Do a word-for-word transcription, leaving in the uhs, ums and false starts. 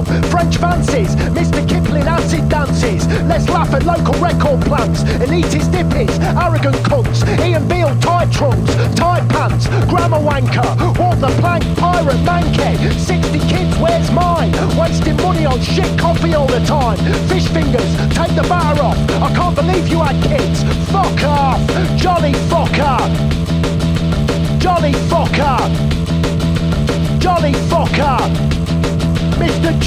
French fancies, Mister Kipling acid dances. Let's laugh at local record plants, elitist hippies, arrogant cunts, Ian Beale tight trunks, tight pants, grammar wanker, walk the plank, pirate mankey. Sixty kids, where's mine? Wasting money on shit coffee all the time. Fish fingers, take the batter off. I can't believe you had kids. Fuck off, jolly fucker. Jolly fucker. Jolly fucker. Mister